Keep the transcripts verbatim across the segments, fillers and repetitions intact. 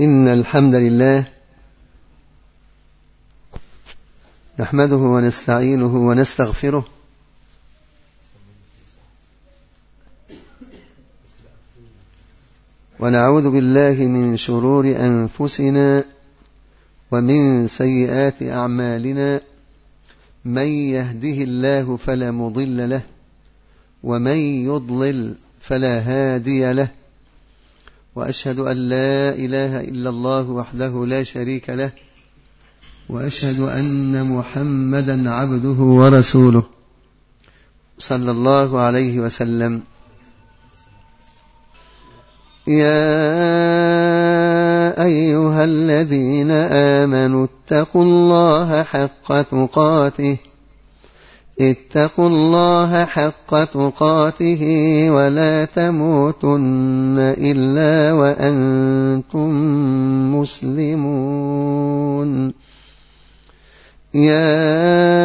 إن الحمد لله نحمده ونستعينه ونستغفره ونعوذ بالله من شرور أنفسنا ومن سيئات أعمالنا. من يهده الله فلا مضل له ومن يضلل فلا هادي له، وأشهد أن لا إله إلا الله وحده لا شريك له، وأشهد أن محمدا عبده ورسوله صلى الله عليه وسلم. يا أيها الذين آمنوا اتقوا الله حق تقاته اتقوا الله حق تقاته ولا تموتن إلا وأنتم مسلمون. يا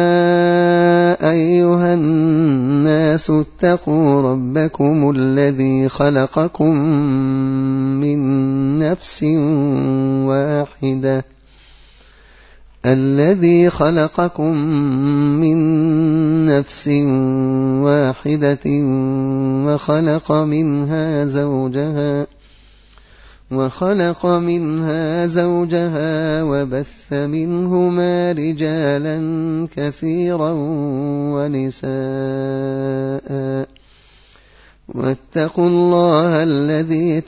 أيها الناس اتقوا ربكم الذي خلقكم من نفس واحدة الذي خلقكم من نفس واحدة وخلق منها زوجها وخلق منها زوجها وبث منهما رجالا كثيرا ونساء، واتقوا الله الذي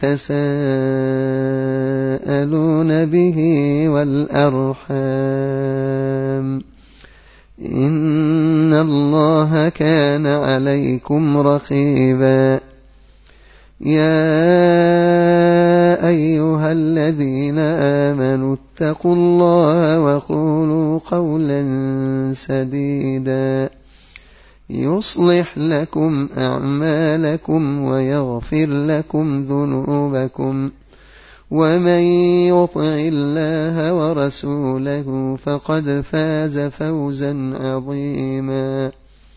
تساءلون به والأرحام إن الله كان عليكم رقيبا. يا أيها الذين آمنوا اتقوا الله وقولوا قولا سديدا يصلح لكم أعمالكم ويغفر لكم ذنوبكم، ومن يطع الله ورسوله فقد فاز فوزا عظيما.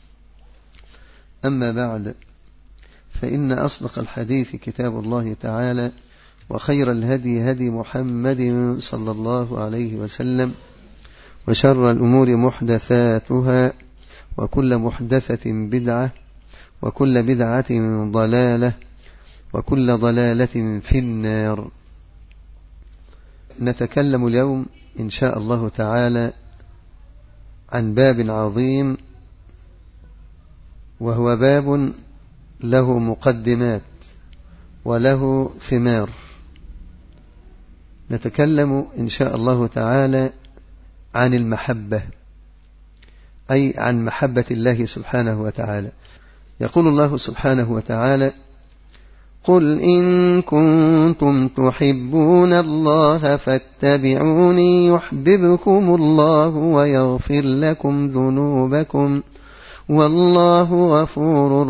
أما بعد، فإن أصدق الحديث كتاب الله تعالى، وخير الهدي هدي محمد صلى الله عليه وسلم، وشر الأمور محدثاتها، وكل محدثة بدعة، وكل بدعة ضلالة، وكل ضلالة في النار. نتكلم اليوم إن شاء الله تعالى عن باب عظيم، وهو باب له مقدمات وله ثمار. نتكلم إن شاء الله تعالى عن المحبة، أي عن محبة الله سبحانه وتعالى. يقول الله سبحانه وتعالى: قل إن كنتم تحبون الله فاتبعوني يحببكم الله ويغفر لكم ذنوبكم والله غفور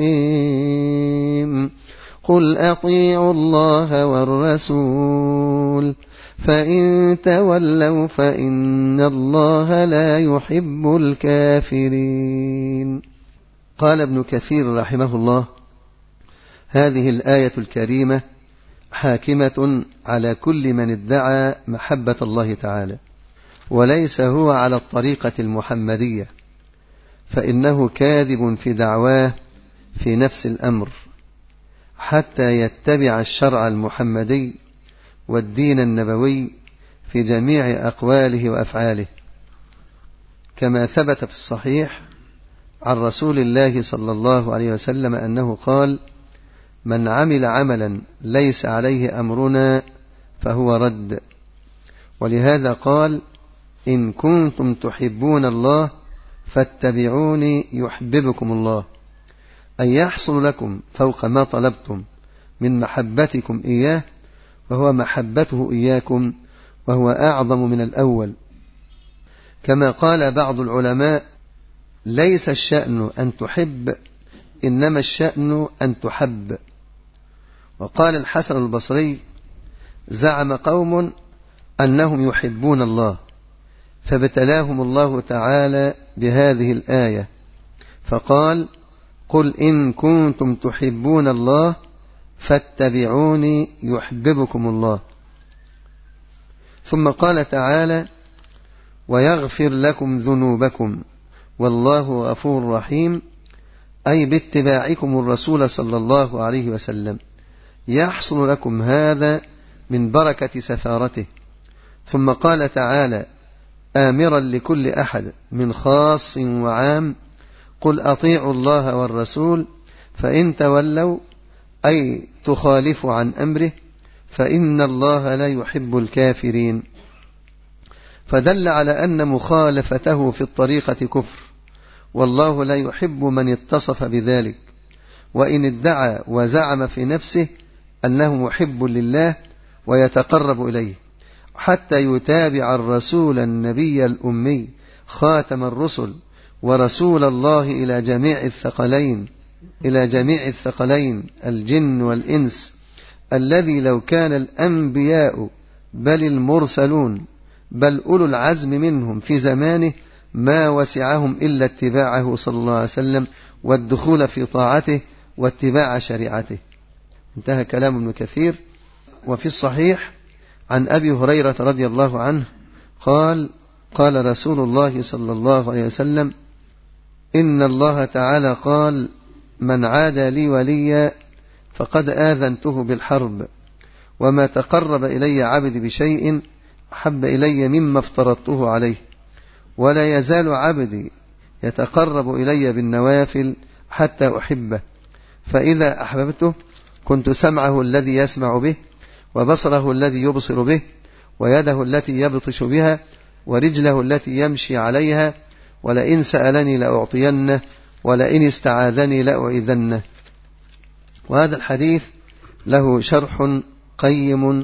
رحيم. قل أطيعوا الله والرسول فإن تولوا فإن الله لا يحب الكافرين. قال ابن كثير رحمه الله: هذه الآية الكريمة حاكمة على كل من ادعى محبة الله تعالى، وليس هو على الطريقة المحمدية، فإنه كاذب في دعواه في نفس الأمر، حتى يتبع الشرع المحمدي والدين النبوي في جميع أقواله وأفعاله، كما ثبت في الصحيح عن رسول الله صلى الله عليه وسلم أنه قال: من عمل عملا ليس عليه أمرنا فهو رد. ولهذا قال: إن كنتم تحبون الله فاتبعوني يحببكم الله، أن يحصل لكم فوق ما طلبتم من محبتكم إياه، وهو محبته إياكم، وهو أعظم من الأول. كما قال بعض العلماء: ليس الشأن أن تحب، إنما الشأن أن تحب. وقال الحسن البصري: زعم قوم أنهم يحبون الله، فابتلاهم الله تعالى بهذه الآية، فقال: قل إن كنتم تحبون الله فاتبعوني يحببكم الله. ثم قال تعالى: ويغفر لكم ذنوبكم والله غفور رحيم، أي باتباعكم الرسول صلى الله عليه وسلم يحصل لكم هذا من بركة سفارته. ثم قال تعالى آمرا لكل أحد من خاص وعام: قل أطيعوا الله والرسول فإن تولوا، أي تخالفوا عن أمره، فإن الله لا يحب الكافرين. فدل على أن مخالفته في الطريقة كفر، والله لا يحب من اتصف بذلك، وإن ادعى وزعم في نفسه أنه محب لله ويتقرب إليه حتى يتابع الرسول النبي الأمي خاتم الرسل ورسول الله إلى جميع الثقلين إلى جميع الثقلين الجن والإنس، الذي لو كان الأنبياء بل المرسلون بل أولو العزم منهم في زمانه ما وسعهم إلا اتباعه صلى الله عليه وسلم والدخول في طاعته واتباع شريعته. انتهى كلام ابن كثير. وفي الصحيح عن أبي هريرة رضي الله عنه قال: قال رسول الله صلى الله عليه وسلم: إن الله تعالى قال: من عادى لي وليا فقد آذنته بالحرب، وما تقرب إلي عبدي بشيء أحب إلي مما افترضته عليه، ولا يزال عبدي يتقرب إلي بالنوافل حتى أحبه، فإذا أحببته كنت سمعه الذي يسمع به، وبصره الذي يبصر به، ويده التي يبطش بها، ورجله التي يمشي عليها، ولئن سألني لأعطينه، ولئن استعاذني لأعيذنه. وهذا الحديث له شرح قيم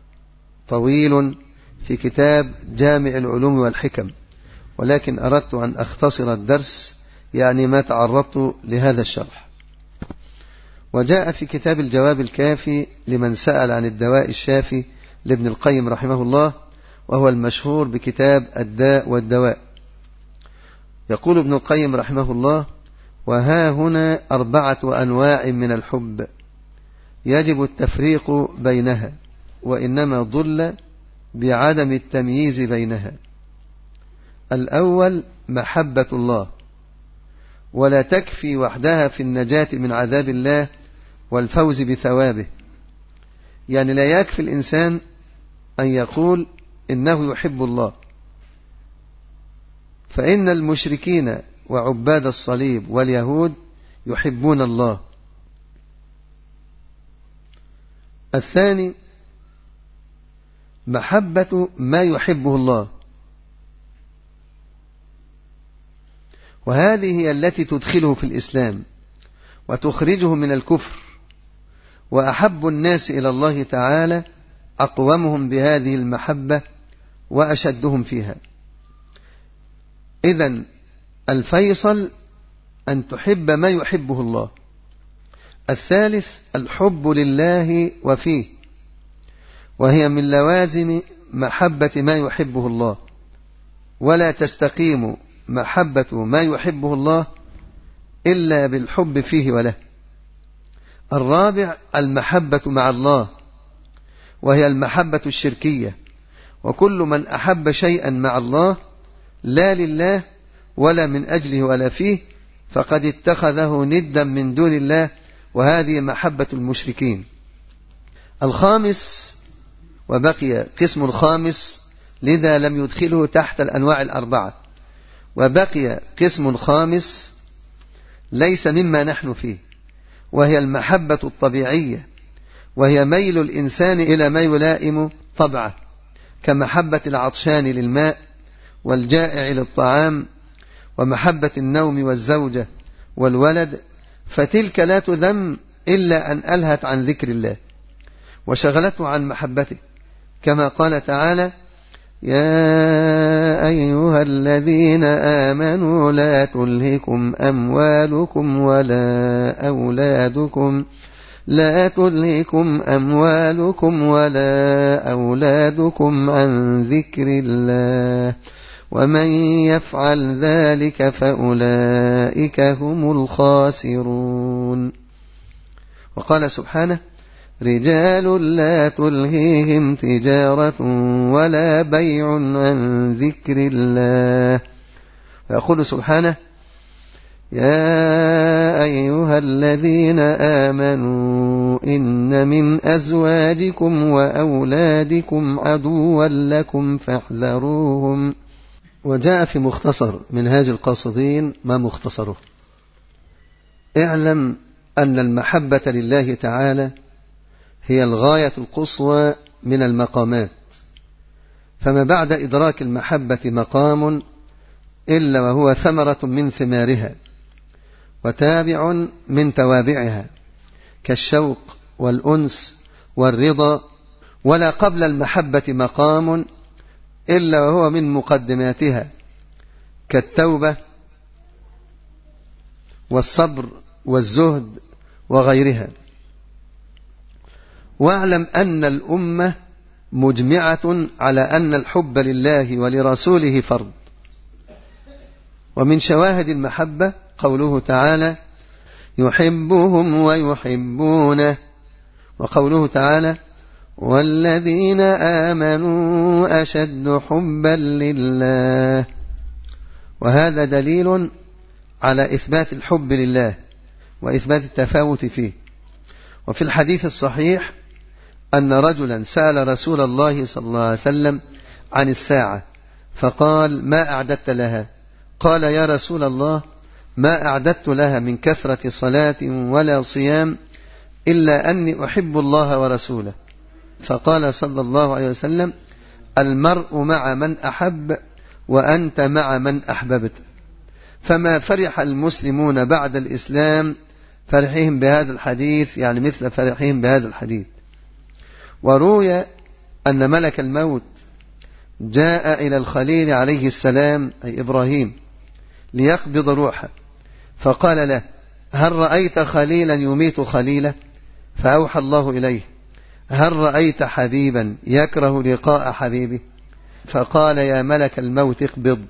طويل في كتاب جامع العلوم والحكم، ولكن أردت أن أختصر الدرس، يعني ما تعرضت لهذا الشرح. وجاء في كتاب الجواب الكافي لمن سأل عن الدواء الشافي لابن القيم رحمه الله، وهو المشهور بكتاب الداء والدواء. يقول ابن القيم رحمه الله: وها هنا أربعة أنواع من الحب يجب التفريق بينها، وإنما ضل بعدم التمييز بينها. الأول محبة الله، ولا تكفي وحدها في النجاة من عذاب الله والفوز بثوابه. يعني لا يكفي الإنسان أن يقول إنه يحب الله، فإن المشركين وعباد الصليب واليهود يحبون الله. الثاني محبة ما يحبه الله، وهذه هي التي تدخله في الإسلام وتخرجه من الكفر. وأحب الناس إلى الله تعالى أقومهم بهذه المحبة وأشدهم فيها. إذن الفيصل أن تحب ما يحبه الله. الثالث الحب لله وفيه، وهي من لوازم محبة ما يحبه الله، ولا تستقيم محبة ما يحبه الله إلا بالحب فيه وله. الرابع المحبة مع الله، وهي المحبة الشركية، وكل من أحب شيئا مع الله لا لله ولا من أجله ولا فيه فقد اتخذه ندا من دون الله، وهذه محبة المشركين. الخامس، وبقي قسم الخامس لذا لم يدخله تحت الأنواع الأربعة، وبقي قسم خامس ليس مما نحن فيه، وهي المحبة الطبيعية، وهي ميل الإنسان إلى ما يلائم طبعه، كمحبة العطشان للماء والجائع للطعام، ومحبة النوم والزوجة والولد، فتلك لا تذم إلا أن ألهت عن ذكر الله وشغلته عن محبته، كما قال تعالى: يا أيها الذين آمنوا لا تلهكم أموالكم ولا أولادكم لا تلهكم أموالكم ولا أولادكم عن ذكر الله ومن يفعل ذلك فأولئك هم الخاسرون. وقال سبحانه: رجال لا تلهيهم تجارة ولا بيع عن ذكر الله. ويقول سبحانه: يا أيها الذين آمنوا إن من أزواجكم وأولادكم عدوا لكم فاحذروهم. وجاء في مختصر منهاج القاصدين ما مختصره: اعلم أن المحبة لله تعالى هي الغاية القصوى من المقامات، فما بعد إدراك المحبة مقام إلا وهو ثمرة من ثمارها وتابع من توابعها، كالشوق والأنس والرضا. ولا قبل المحبة مقام إلا وهو من مقدماتها، كالتوبة والصبر والزهد وغيرها. واعلم أن الأمة مجمعة على أن الحب لله ولرسوله فرض. ومن شواهد المحبة قوله تعالى: يحبهم ويحبونه، وقوله تعالى: والذين آمنوا أشد حبا لله. وهذا دليل على إثبات الحب لله وإثبات التفاوت فيه. وفي الحديث الصحيح أن رجلا سأل رسول الله صلى الله عليه وسلم عن الساعة فقال: ما أعددت لها؟ قال: يا رسول الله، ما أعددت لها من كثرة صلاة ولا صيام إلا أني أحب الله ورسوله. فقال صلى الله عليه وسلم: المرء مع من أحب وأنت مع من أحببت. فما فرح المسلمون بعد الإسلام فرحهم بهذا الحديث، يعني مثل فرحهم بهذا الحديث. وروي أن ملك الموت جاء إلى الخليل عليه السلام أي إبراهيم ليقبض روحه، فقال له: هل رأيت خليلا يميت خليله؟ فأوحى الله إليه: هل رأيت حبيبا يكره لقاء حبيبه؟ فقال: يا ملك الموت اقبض.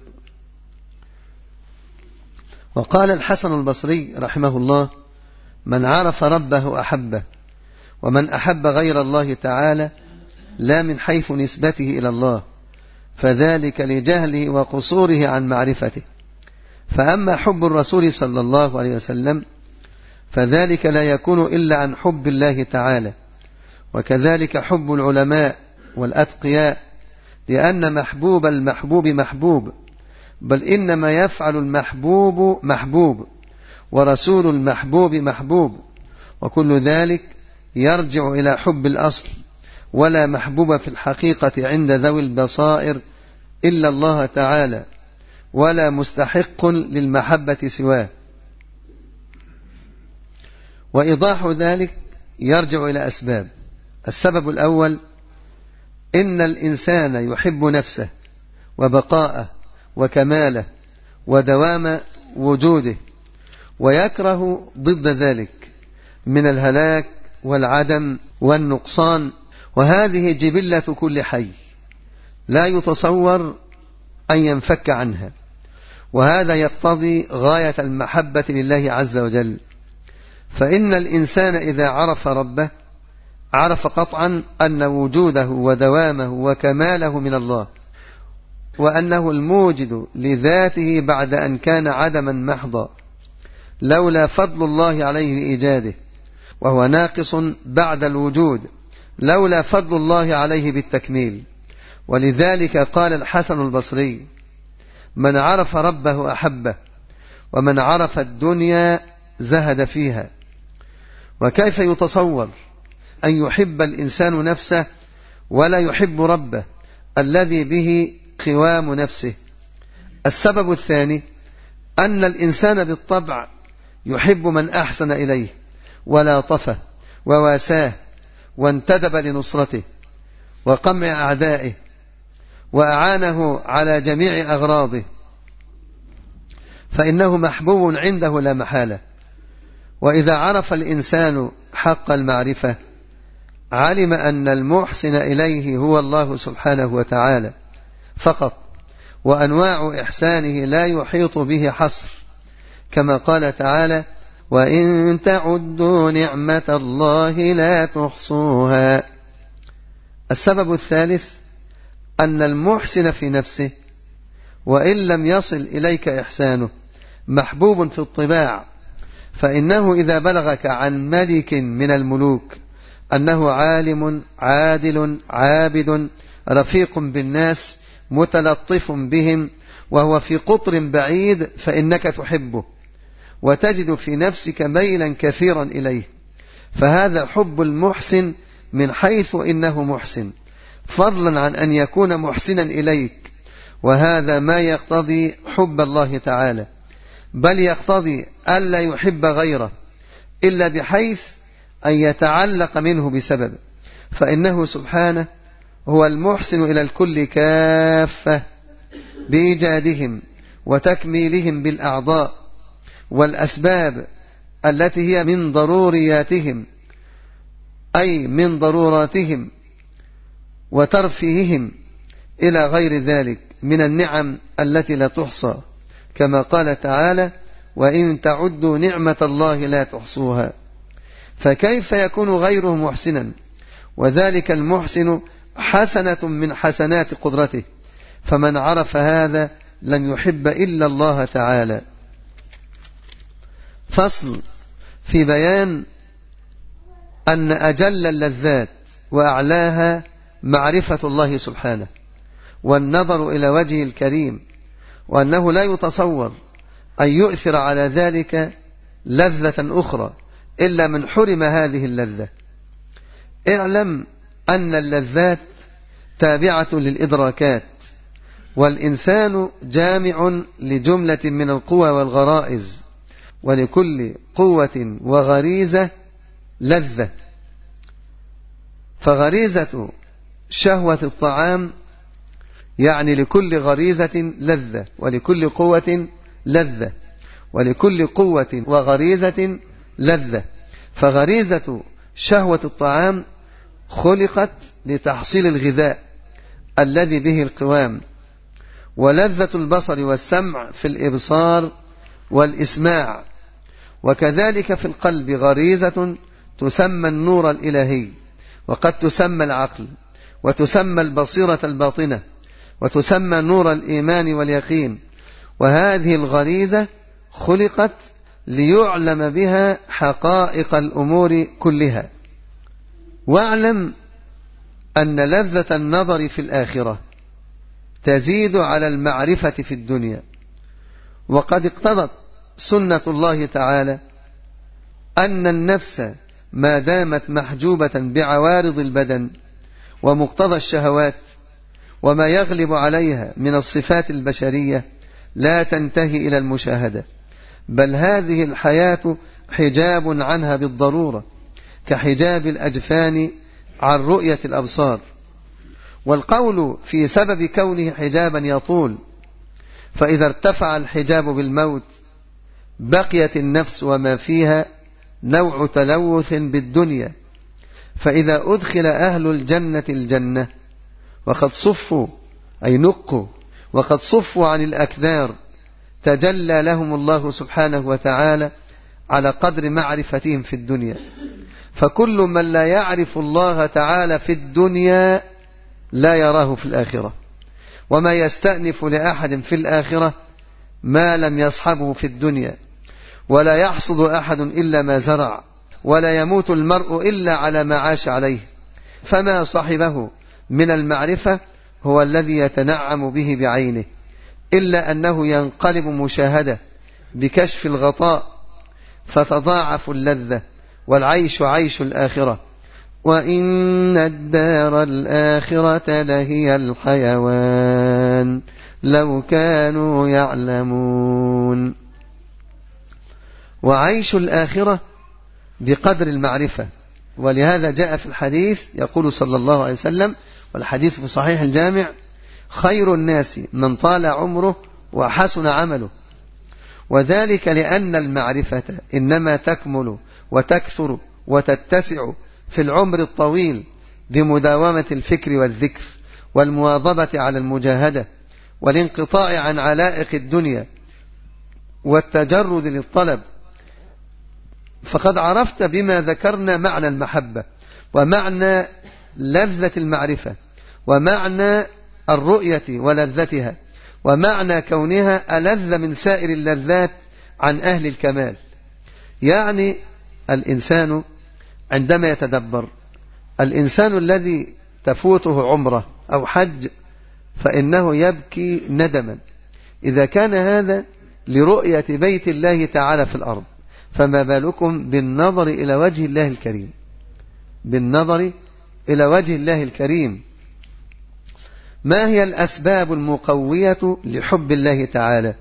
وقال الحسن البصري رحمه الله: من عرف ربه أحبه، ومن أحب غير الله تعالى لا من حيث نسبته إلى الله، فذلك لجهله وقصوره عن معرفته. فأما حب الرسول صلى الله عليه وسلم فذلك لا يكون إلا عن حب الله تعالى، وكذلك حب العلماء والأتقياء، لأن محبوب المحبوب محبوب، بل إنما يفعل المحبوب محبوب، ورسول المحبوب محبوب، وكل ذلك يرجع إلى حب الأصل. ولا محبوب في الحقيقة عند ذوي البصائر إلا الله تعالى، ولا مستحق للمحبة سواه. وإيضاح ذلك يرجع إلى أسباب. السبب الأول: إن الإنسان يحب نفسه وبقاءه وكماله ودوام وجوده، ويكره ضد ذلك من الهلاك والعدم والنقصان، وهذه جبلة كل حي لا يتصور أن ينفك عنها. وهذا يقتضي غاية المحبة لله عز وجل. فإن الإنسان إذا عرف ربه عرف قطعا أن وجوده ودوامه وكماله من الله، وأنه الموجد لذاته بعد أن كان عدما محضا، لولا فضل الله عليه بإيجاده، وهو ناقص بعد الوجود لولا فضل الله عليه بالتكميل. ولذلك قال الحسن البصري: من عرف ربه أحبه، ومن عرف الدنيا زهد فيها. وكيف يتصور أن يحب الإنسان نفسه ولا يحب ربه الذي به قوام نفسه؟ السبب الثاني: أن الإنسان بالطبع يحب من أحسن إليه ولاطفه وواساه وانتدب لنصرته وقمع أعدائه وأعانه على جميع أغراضه، فإنه محبوب عنده لا محالة. وإذا عرف الإنسان حق المعرفة علم أن المحسن إليه هو الله سبحانه وتعالى فقط، وأنواع إحسانه لا يحيط به حصر، كما قال تعالى: وإن تعدوا نعمة الله لا تحصوها. السبب الثالث أن المحسن في نفسه وإن لم يصل إليك إحسانه محبوب في الطباع، فإنه إذا بلغك عن ملك من الملوك أنه عالم عادل عابد رفيق بالناس متلطف بهم وهو في قطر بعيد، فإنك تحبه وتجد في نفسك ميلا كثيرا إليه، فهذا حب المحسن من حيث إنه محسن، فضلا عن أن يكون محسنا إليك، وهذا ما يقتضي حب الله تعالى، بل يقتضي ألا يحب غيره إلا بحيث أن يتعلق منه بسبب، فإنه سبحانه هو المحسن إلى الكل كافة بإيجادهم وتكميلهم بالأعضاء والأسباب التي هي من ضرورياتهم، أي من ضروراتهم وترفيههم إلى غير ذلك من النعم التي لا تحصى، كما قال تعالى: وإن تعدوا نعمة الله لا تحصوها. فكيف يكون غيره محسنا وذلك المحسن حسنة من حسنات قدرته؟ فمن عرف هذا لن يحب إلا الله تعالى. فصل في بيان أن أجل اللذات وأعلاها معرفة الله سبحانه والنظر إلى وجهه الكريم، وأنه لا يتصور أن يؤثر على ذلك لذة أخرى إلا من حرم هذه اللذة. اعلم أن اللذات تابعة للإدراكات، والإنسان جامع لجملة من القوى والغرائز، ولكل قوة وغريزة لذة، فغريزة شهوة الطعام يعني لكل غريزة لذة، ولكل قوة لذة، ولكل قوة وغريزة لذة. فغريزة شهوة الطعام خلقت لتحصيل الغذاء الذي به القوام، ولذة البصر والسمع في الإبصار والإسماع، وكذلك في القلب غريزة تسمى النور الإلهي، وقد تسمى العقل، وتسمى البصيرة الباطنة، وتسمى نور الإيمان واليقين. وهذه الغريزة خلقت ليعلم بها حقائق الأمور كلها. واعلم أن لذة النظر في الآخرة تزيد على المعرفة في الدنيا، وقد اقتضت سنة الله تعالى أن النفس ما دامت محجوبة بعوارض البدن ومقتضى الشهوات وما يغلب عليها من الصفات البشرية لا تنتهي إلى المشاهدة، بل هذه الحياة حجاب عنها بالضرورة، كحجاب الأجفان عن رؤية الأبصار. والقول في سبب كونه حجابا يطول، فإذا ارتفع الحجاب بالموت بقيت النفس وما فيها نوع تلوث بالدنيا، فإذا أدخل أهل الجنة الجنة وقد صفوا أي نقوا وقد صفوا عن الأكدار تجلى لهم الله سبحانه وتعالى على قدر معرفتهم في الدنيا. فكل من لا يعرف الله تعالى في الدنيا لا يراه في الآخرة، وما يستأنف لأحد في الآخرة ما لم يصحبه في الدنيا، ولا يحصد أحد إلا ما زرع، ولا يموت المرء إلا على ما عاش عليه. فما صاحبه من المعرفة هو الذي يتنعم به بعينه، إلا أنه ينقلب مشاهدة بكشف الغطاء فتضاعف اللذة، والعيش عيش الآخرة. وإن الدار الآخرة لهي الحيوان لو كانوا يعلمون. وعيش الآخرة بقدر المعرفة، ولهذا جاء في الحديث يقول صلى الله عليه وسلم، والحديث في صحيح الجامع: خير الناس من طال عمره وحسن عمله. وذلك لأن المعرفة إنما تكمل وتكثر وتتسع في العمر الطويل بمداومة الفكر والذكر والمواظبة على المجاهدة والانقطاع عن علائق الدنيا والتجرد للطلب. فقد عرفت بما ذكرنا معنى المحبة، ومعنى لذة المعرفة، ومعنى الرؤية ولذتها، ومعنى كونها ألذ من سائر اللذات عن أهل الكمال. يعني الإنسان عندما يتدبر، الإنسان الذي تفوته عمره أو حج فإنه يبكي ندما إذا كان هذا لرؤية بيت الله تعالى في الأرض، فما بالكم بالنظر إلى وجه الله الكريم، بالنظر إلى وجه الله الكريم. ما هي الأسباب المقوية لحب الله تعالى؟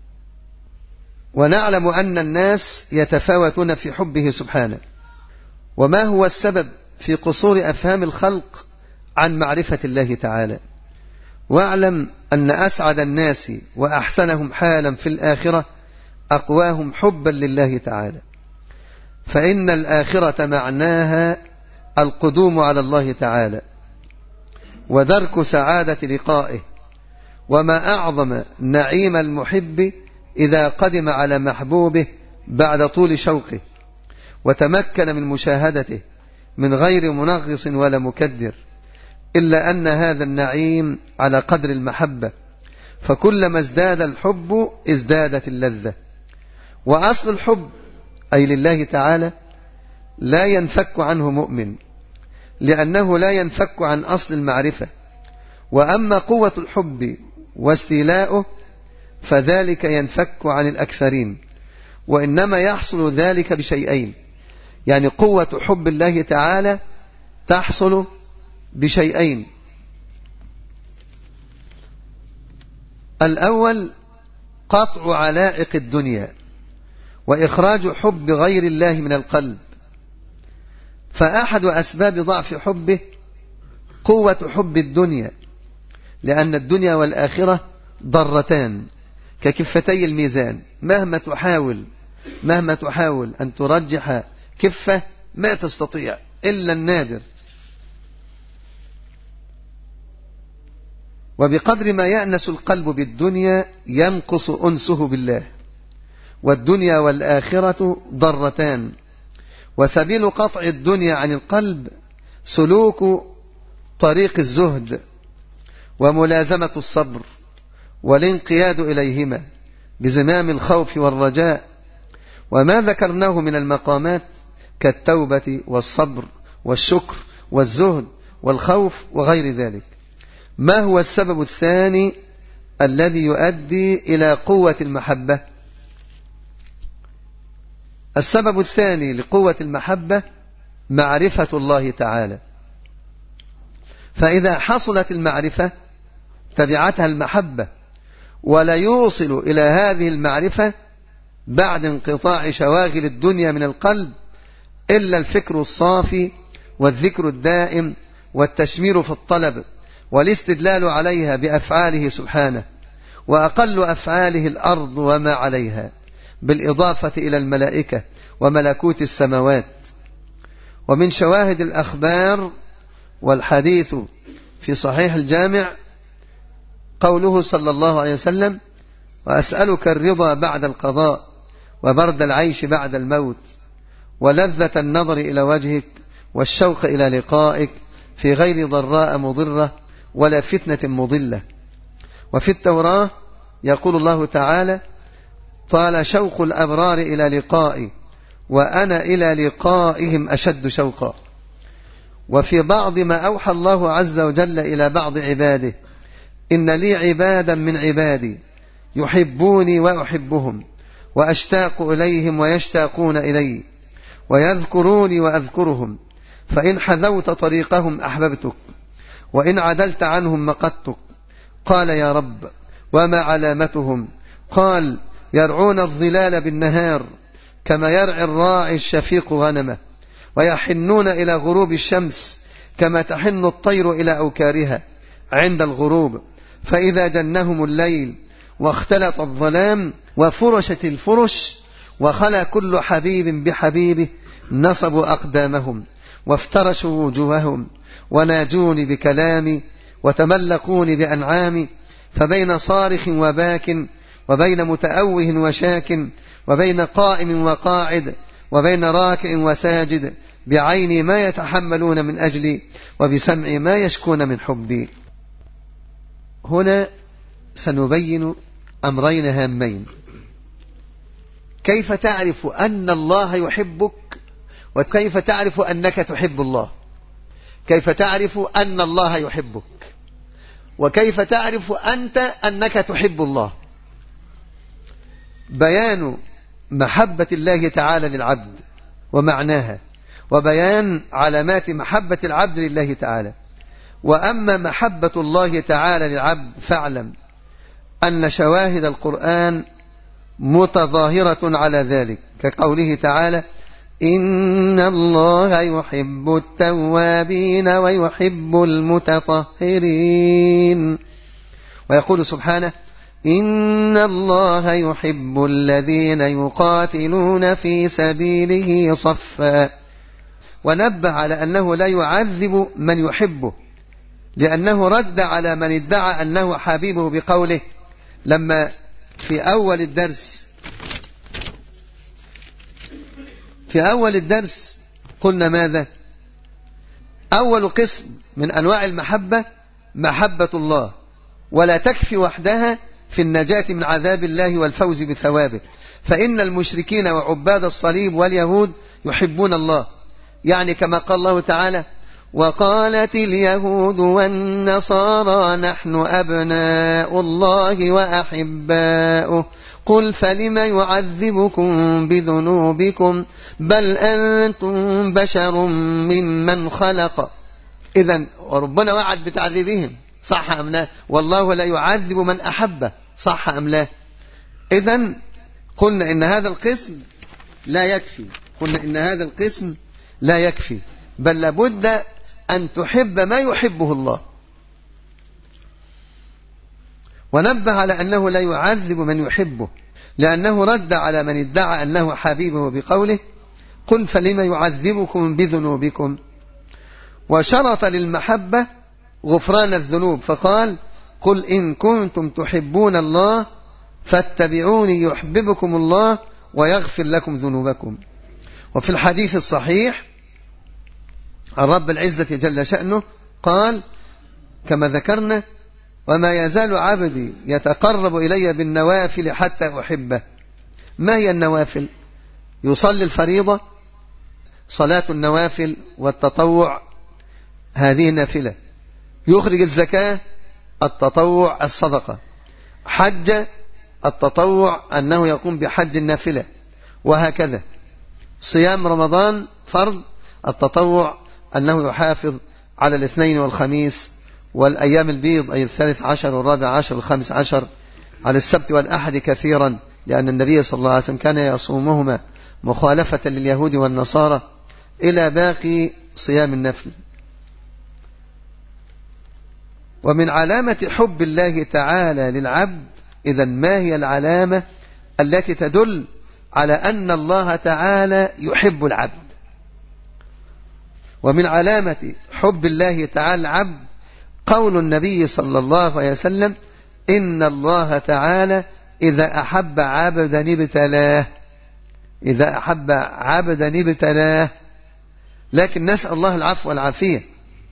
ونعلم أن الناس يتفاوتون في حبه سبحانه. وما هو السبب في قصور أفهام الخلق عن معرفة الله تعالى؟ واعلم أن أسعد الناس وأحسنهم حالا في الآخرة أقواهم حبا لله تعالى، فإن الآخرة معناها القدوم على الله تعالى ودرك سعادة لقائه. وما أعظم نعيم المحب إذا قدم على محبوبه بعد طول شوقه وتمكن من مشاهدته من غير منغص ولا مكدر، إلا أن هذا النعيم على قدر المحبة، فكلما ازداد الحب ازدادت اللذة. وأصل الحب أي لله تعالى لا ينفك عنه مؤمن، لأنه لا ينفك عن أصل المعرفة. وأما قوة الحب واستيلاؤه فذلك ينفك عن الأكثرين، وإنما يحصل ذلك بشيئين. يعني قوة حب الله تعالى تحصل بشيئين: الأول قطع علائق الدنيا وإخراج حب غير الله من القلب. فأحد أسباب ضعف حبه قوة حب الدنيا، لأن الدنيا والآخرة ضرتان ككفتي الميزان، مهما تحاول مهما تحاول أن ترجح كفة ما تستطيع إلا النادر. وبقدر ما يأنس القلب بالدنيا ينقص أنسه بالله. والدنيا والآخرة ضرتان، وسبيل قطع الدنيا عن القلب سلوك طريق الزهد وملازمة الصبر والانقياد إليهما بزمام الخوف والرجاء، وما ذكرناه من المقامات كالتوبة والصبر والشكر والزهد والخوف وغير ذلك. ما هو السبب الثاني الذي يؤدي إلى قوة المحبة؟ السبب الثاني لقوة المحبة معرفة الله تعالى. فإذا حصلت المعرفة تبعتها المحبة، ولا يوصل إلى هذه المعرفة بعد انقطاع شواغل الدنيا من القلب إلا الفكر الصافي والذكر الدائم والتشمير في الطلب والاستدلال عليها بأفعاله سبحانه، وأقل أفعاله الأرض وما عليها، بالإضافة إلى الملائكة وملكوت السماوات. ومن شواهد الأخبار والحديث في صحيح الجامع قوله صلى الله عليه وسلم: وأسألك الرضا بعد القضاء وبرد العيش بعد الموت ولذة النظر إلى وجهك والشوق إلى لقائك في غير ضراء مضرة ولا فتنة مضلة. وفي التوراة يقول الله تعالى: طال شوق الأبرار إلى لقائي وأنا إلى لقائهم أشد شوقا. وفي بعض ما أوحى الله عز وجل إلى بعض عباده: إن لي عبادا من عبادي يحبوني وأحبهم وأشتاق إليهم ويشتاقون إلي ويذكروني وأذكرهم، فإن حذوت طريقهم أحببتك وإن عدلت عنهم مقتك. قال: يا رب وما علامتهم؟ قال: يرعون الظلال بالنهار كما يرعي الراعي الشفيق غنمه، ويحنون إلى غروب الشمس كما تحن الطير إلى أوكارها عند الغروب، فإذا جنهم الليل واختلط الظلام وفرشت الفرش وخلى كل حبيب بحبيبه نصبوا أقدامهم وافترشوا وجوههم وناجوني بكلامي وتملقوني بأنعامي، فبين صارخ وباك وبين متأوه وشاك وبين قائم وقاعد وبين راكع وساجد، بعين ما يتحملون من أجلي، وبسمع ما يشكون من حبي. هنا سنبين أمرين هامين: كيف تعرف أن الله يحبك، وكيف تعرف أنك تحب الله. كيف تعرف أن الله يحبك، وكيف تعرف أنت أنك تحب الله. بيان محبة الله تعالى للعبد ومعناها، وبيان علامات محبة العبد لله تعالى. وأما محبة الله تعالى للعبد فاعلم أن شواهد القرآن متظاهرة على ذلك، كقوله تعالى: إن الله يحب التوابين ويحب المتطهرين. ويقول سبحانه: إن الله يحب الذين يقاتلون في سبيله صفا. ونبه على أنه لا يعذب من يحبه، لأنه رد على من ادعى أنه حبيبه بقوله، لما في أول الدرس في أول الدرس قلنا ماذا؟ أول قسم من أنواع المحبة محبة الله، ولا تكفي وحدها في النجاة من عذاب الله والفوز بثوابه، فإن المشركين وعباد الصليب واليهود يحبون الله، يعني كما قال الله تعالى: وقالت اليهود والنصارى نحن أبناء الله وأحباؤه قل فلم يعذبكم بذنوبكم بل أنتم بشر ممن خلق. إذن وربنا وعد بتعذيبهم، صح أم لا؟ والله لا يعذب من أحبه، صح أم لا؟ إذن قلنا إن هذا القسم لا يكفي، قلنا إن هذا القسم لا يكفي، بل لابد أن تحب ما يحبه الله. ونبه على أنه لا يعذب من يحبه، لأنه رد على من ادعى أنه حبيبه بقوله: قل فلم يعذبكم بذنوبكم. وشرط للمحبة غفران الذنوب، فقال: قل إن كنتم تحبون الله فاتبعوني يحببكم الله ويغفر لكم ذنوبكم. وفي الحديث الصحيح عن رب العزة جل شأنه قال كما ذكرنا: وما يزال عبدي يتقرب إلي بالنوافل حتى أحبه. ما هي النوافل؟ يصلي الفريضة، صلاة النوافل والتطوع، هذه نافلة. يخرج الزكاة، التطوع الصدقة. حج، التطوع أنه يقوم بحج النافلة، وهكذا. صيام رمضان فرض، التطوع أنه يحافظ على الاثنين والخميس والأيام البيض، أي الثالث عشر والرابع عشر والخامس عشر، على السبت والأحد كثيرا، لأن النبي صلى الله عليه وسلم كان يصومهما مخالفة لليهود والنصارى، إلى باقي صيام النفل. ومن علامة حب الله تعالى للعبد، إذن ما هي العلامة التي تدل على أن الله تعالى يحب العبد؟ ومن علامة حب الله تعالى العبد قول النبي صلى الله عليه وسلم: إن الله تعالى إذا أحب عبدا ابتلاه. إذا أحب عبدا ابتلاه. لكن نسأل الله العفو والعافية.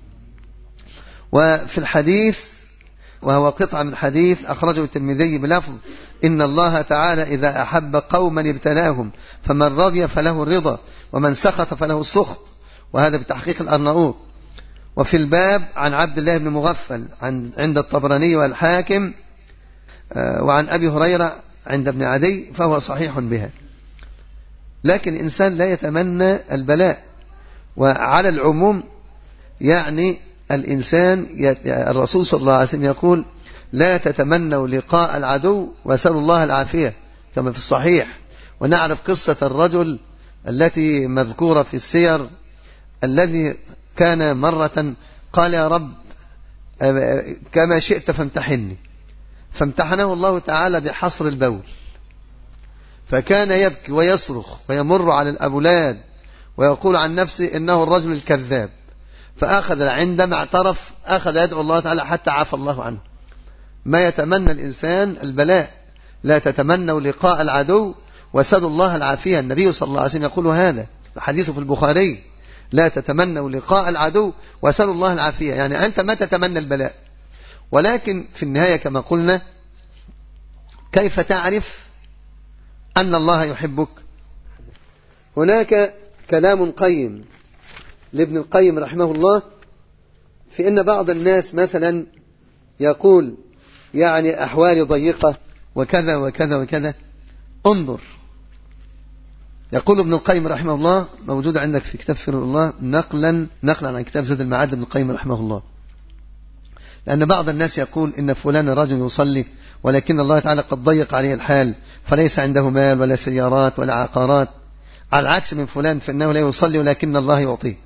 وفي الحديث، وهو قطعة من حديث أخرجه الترمذي بلفظ: إن الله تعالى إذا أحب قوما ابتلاهم فمن رضي فله الرضا ومن سخط فله السخط، وهذا بتحقيق الأرناؤوط. وفي الباب عن عبد الله بن مغفل عند الطبراني والحاكم، وعن أبي هريرة عند ابن عدي، فهو صحيح بها. لكن الإنسان لا يتمنى البلاء، وعلى العموم يعني الإنسان يت... الرسول صلى الله عليه وسلم يقول: لا تتمنوا لقاء العدو وسألوا الله العافية، كما في الصحيح. ونعرف قصة الرجل التي مذكورة في السير، الذي كان مرة قال: يا رب كما شئت فامتحني، فامتحنه الله تعالى بحصر البول، فكان يبكي ويصرخ ويمر على الأولاد ويقول عن نفسه إنه الرجل الكذاب. فأخذ عندما اعترف أخذ يدعو الله تعالى حتى عفى الله عنه. ما يتمنى الإنسان البلاء، لا تتمنوا لقاء العدو وسلوا الله العافية. النبي صلى الله عليه وسلم يقول هذا، الحديث في البخاري: لا تتمنوا لقاء العدو وسلوا الله العافية. يعني أنت ما تتمنى البلاء، ولكن في النهاية كما قلنا كيف تعرف أن الله يحبك؟ هناك كلام قيم لابن القيم رحمه الله في أن بعض الناس مثلا يقول يعني أحوالي ضيقة وكذا وكذا وكذا. انظر، يقول ابن القيم رحمه الله، موجود عندك في كتاب فر الله، نقلا نقلا عن كتاب زاد المعاد ابن القيم رحمه الله، لأن بعض الناس يقول إن فلان رجل يصلي ولكن الله تعالى قد ضيق عليه الحال، فليس عنده مال ولا سيارات ولا عقارات، على العكس من فلان فإنه لا يصلي ولكن الله يعطيه.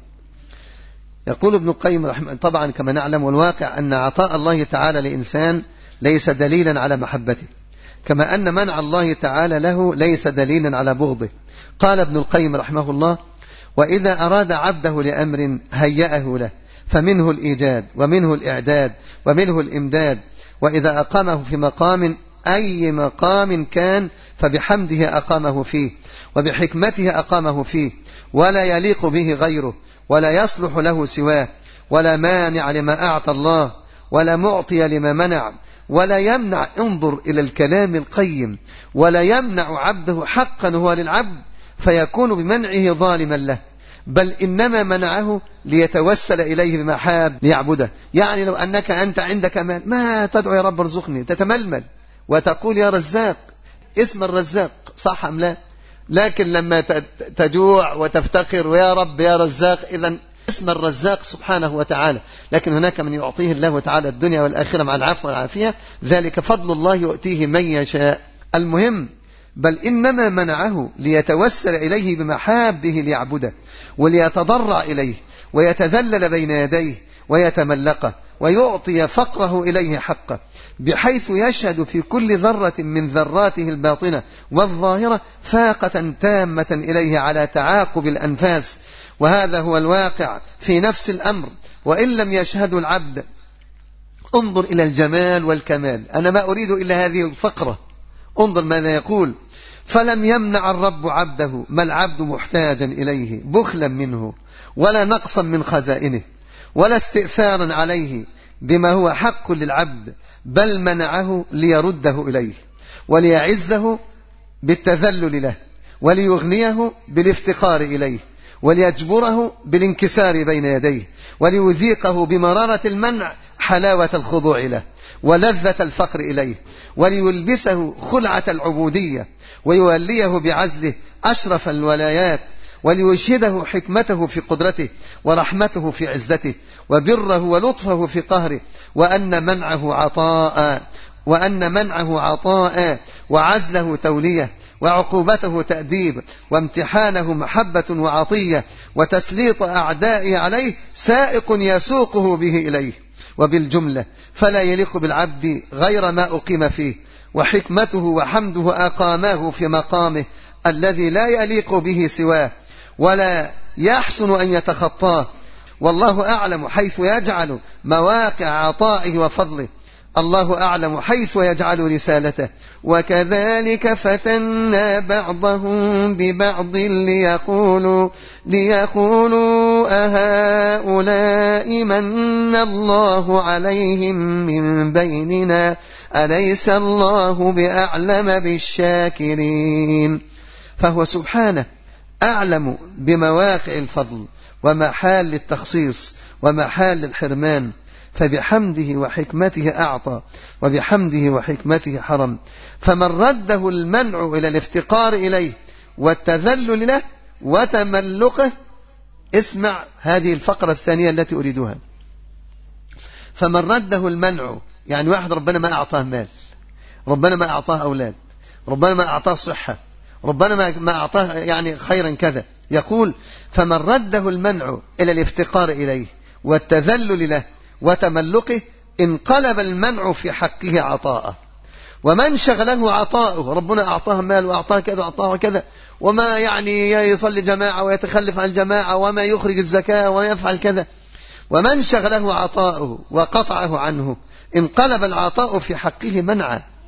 يقول ابن القيم رحمه، طبعا كما نعلم والواقع أن عطاء الله تعالى لإنسان ليس دليلا على محبته، كما أن منع الله تعالى له ليس دليلا على بغضه. قال ابن القيم رحمه الله: وإذا أراد عبده لأمر هيأه له، فمنه الإيجاد ومنه الإعداد ومنه الإمداد، وإذا أقامه في مقام أي مقام كان فبحمده أقامه فيه وبحكمته أقامه فيه، ولا يليق به غيره ولا يصلح له سواه، ولا مانع لما أعطى الله ولا معطي لما منع، ولا يمنع، انظر إلى الكلام القيم، ولا يمنع عبده حقا هو للعبد فيكون بمنعه ظالما له، بل إنما منعه ليتوسل إليه بمحاب ليعبده. يعني لو أنك أنت عندك مال ما تدعو يا رب ارزقني، تتململ وتقول يا رزاق، اسم الرزاق صح أم لا؟ لكن لما تجوع وتفتخر ويا رب يا رزاق، إذن اسم الرزاق سبحانه وتعالى. لكن هناك من يعطيه الله تعالى الدنيا والآخرة مع العفو والعافية، ذلك فضل الله يؤتيه من يشاء. المهم بل إنما منعه ليتوسل إليه بمحابه ليعبده، وليتضرع إليه ويتذلل بين يديه ويتملقه ويعطي فقره إليه حقه، بحيث يشهد في كل ذرة من ذراته الباطنة والظاهرة فاقة تامة إليه على تعاقب الأنفاس. وهذا هو الواقع في نفس الأمر وإن لم يشهد العبد. انظر إلى الجمال والكمال، أنا ما أريد إلا هذه الفقرة. انظر ماذا يقول: فلم يمنع الرب عبده ما العبد محتاجا إليه بخلا منه ولا نقصا من خزائنه ولا استئثارا عليه بما هو حق للعبد، بل منعه ليرده إليه وليعزه بالتذلل له وليغنيه بالافتقار إليه وليجبره بالانكسار بين يديه وليذيقه بمرارة المنع حلاوة الخضوع له ولذة الفقر إليه وليلبسه خلعة العبودية ويوليه بعزله أشرف الولايات وليشهده حكمته في قدرته ورحمته في عزته وبره ولطفه في قهره، وأن منعه عطاء وأن منعه عطاء وعزله تولية وعقوبته تأديب وامتحانه محبة وعطية وتسليط أعدائه عليه سائق يسوقه به إليه. وبالجملة فلا يليق بالعبد غير ما أقيم فيه، وحكمته وحمده أقاماه في مقامه الذي لا يليق به سواه ولا يحسن أن يتخطاه، والله أعلم حيث يجعل مواقع عطائه وفضله، الله أعلم حيث يجعل رسالته. وكذلك فتنا بعضهم ببعض ليقولوا ليقولوا أهؤلاء من الله عليهم من بيننا أليس الله بأعلم بالشاكرين. فهو سبحانه أعلم بمواقع الفضل ومحال التخصيص ومحال الحرمان، فبحمده وحكمته أعطى وبحمده وحكمته حرم. فمن رده المنع إلى الافتقار إليه والتذلل له وتملقه، اسمع هذه الفقرة الثانية التي أريدها. فمن رده المنع، يعني واحد ربنا ما أعطاه مال، ربنا ما أعطاه أولاد، ربنا ما أعطاه صحة، ربنا ما أعطاه يعني خيرا كذا، يقول فمن رده المنع إلى الافتقار إليه والتذلل له وتملقه انقلب المنع في حقه عطاءه. ومن شغله عطاؤه، ربنا أعطاه مال وأعطاه كذا وأعطاه كذا، وما يعني يصلي جماعة ويتخلف عن الجماعة وما يخرج الزكاة ويفعل كذا، ومن شغله عطاؤه وقطعه عنه انقلب العطاء في حقه منعا.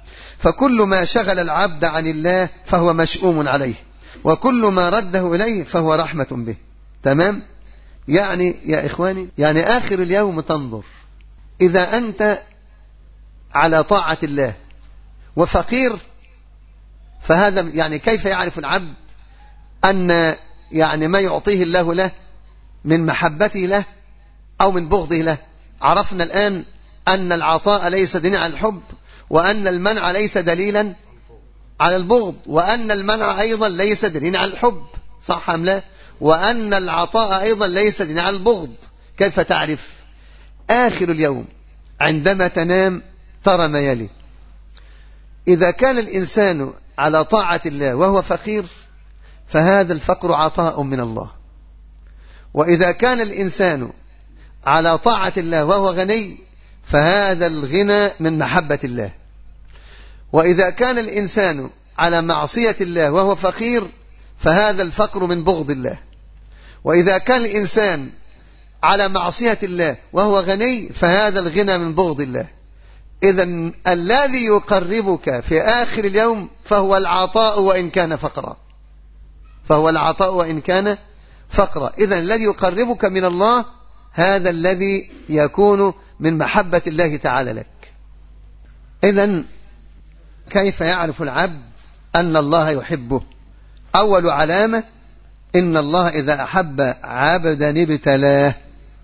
فكل ما شغل العبد عن الله فهو مشؤوم عليه، وكل ما رده إليه فهو رحمة به. تمام؟ يعني يا إخواني، يعني آخر اليوم تنظر إذا أنت على طاعة الله وفقير، فهذا يعني كيف يعرف العبد أن يعني ما يعطيه الله له من محبته له أو من بغضه له؟ عرفنا الآن أن العطاء ليس دليلا على الحب، وأن المنع ليس دليلا على البغض، وأن المنع أيضا ليس دليلا على الحب، صح أم لا؟ وأن العطاء أيضا ليس دليلا على البغض. كيف تعرف؟ آخر اليوم عندما تنام ترى ما يلي: إذا كان الإنسان على طاعة الله وهو فقير فهذا الفقر عطاء من الله، وإذا كان الإنسان على طاعة الله وهو غني فهذا الغنى من محبة الله، وإذا كان الإنسان على معصية الله وهو فقير فهذا الفقر من بغض الله، وإذا كان الإنسان على معصية الله وهو غني فهذا الغنى من بغض الله. إذن الذي يقربك في آخر اليوم فهو العطاء وإن كان فقرا، فهو العطاء وإن كان فقرا. إذن الذي يقربك من الله هذا الذي يكون من محبة الله تعالى لك. إذن كيف يعرف العبد أن الله يحبه؟ أول علامة: إن الله إذا أحب عبدا ابتلاه.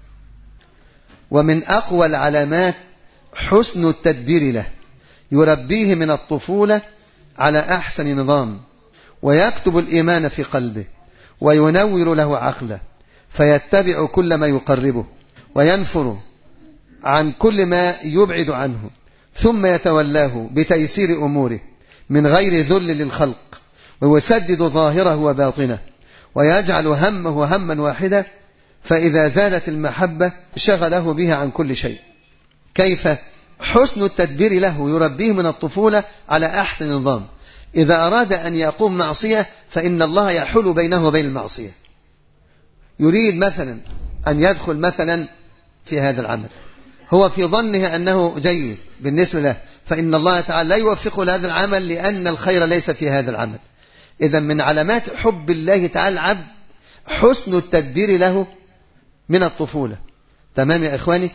ومن أقوى العلامات حسن التدبير له، يربيه من الطفولة على أحسن نظام، ويكتب الإيمان في قلبه، وينور له عقله، فيتبع كل ما يقربه، وينفر عن كل ما يبعد عنه، ثم يتولاه بتيسير أموره من غير ذل للخلق، ويسدد ظاهره وباطنه، ويجعل همه هما واحدا، فإذا زادت المحبة شغله بها عن كل شيء. كيف؟ حسن التدبير له، يربيه من الطفولة على أحسن نظام. إذا أراد أن يقوم معصية فإن الله يحول بينه وبين المعصية. يريد مثلا أن يدخل مثلا في هذا العمل، هو في ظنه أنه جيد بالنسبة له، فإن الله تعالى لا يوفقه لهذا العمل لأن الخير ليس في هذا العمل. إذا من علامات حب الله تعالى العبد حسن التدبير له من الطفولة. تمام يا إخواني؟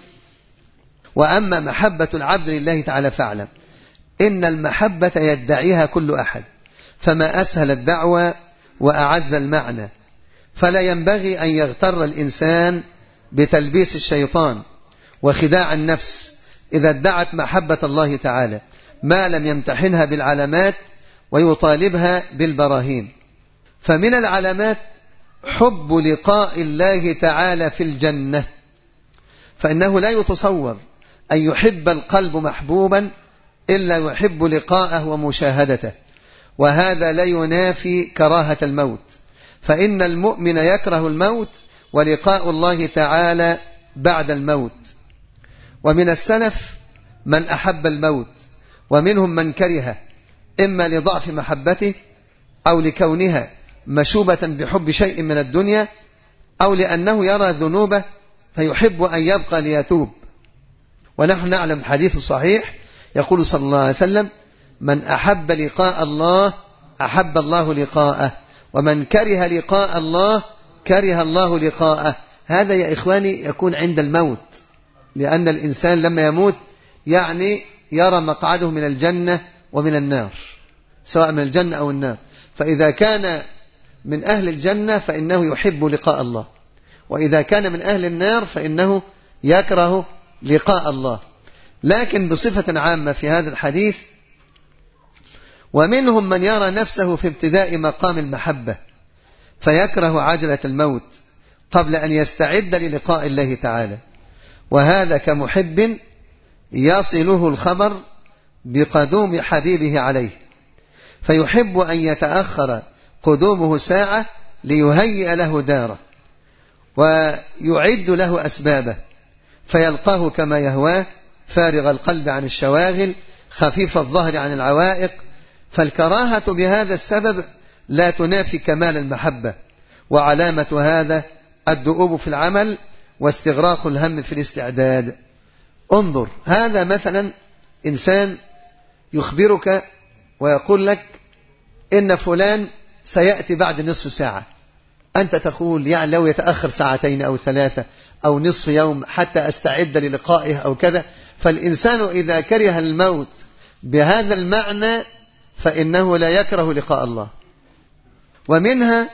وأما محبة العبد لله تعالى فاعلم إن المحبة يدعيها كل أحد، فما أسهل الدعوة وأعز المعنى، فلا ينبغي أن يغتر الإنسان بتلبيس الشيطان وخداع النفس إذا ادعت محبة الله تعالى ما لم يمتحنها بالعلامات ويطالبها بالبراهين. فمن العلامات حب لقاء الله تعالى في الجنة، فإنه لا يتصور أن يحب القلب محبوبا إلا يحب لقاءه ومشاهدته، وهذا لا ينافي كراهة الموت، فإن المؤمن يكره الموت ولقاء الله تعالى بعد الموت. ومن السلف من أحب الموت، ومنهم من كرهه، إما لضعف محبته أو لكونها مشوبة بحب شيء من الدنيا، أو لأنه يرى ذنوبه فيحب أن يبقى ليتوب. ونحن نعلم حديث صحيح يقول صلى الله عليه وسلم: من أحب لقاء الله أحب الله لقاءه، ومن كره لقاء الله كره الله لقاءه. هذا يا إخواني يكون عند الموت، لأن الإنسان لما يموت يعني يرى مقعده من الجنة ومن النار، سواء من الجنة أو النار. فإذا كان من أهل الجنة فإنه يحب لقاء الله، وإذا كان من أهل النار فإنه يكره لقاء الله. لكن بصفة عامة في هذا الحديث: ومنهم من يرى نفسه في ابتداء مقام المحبة فيكره عجلة الموت قبل أن يستعد للقاء الله تعالى، وهذا كمحب يصله الخبر بقدوم حبيبه عليه، فيحب أن يتأخر قدومه ساعة ليهيئ له داره ويعد له أسبابه، فيلقاه كما يهواه فارغ القلب عن الشواغل خفيف الظهر عن العوائق. فالكراهة بهذا السبب لا تنافي كمال المحبة، وعلامة هذا الدؤوب في العمل واستغراق الهم في الاستعداد. انظر، هذا مثلا إنسان يخبرك ويقول لك إن فلان سيأتي بعد نصف ساعة، أنت تقول يعني لو يتأخر ساعتين أو ثلاثة أو نصف يوم حتى أستعد للقائه أو كذا. فالإنسان إذا كره الموت بهذا المعنى فإنه لا يكره لقاء الله. ومنها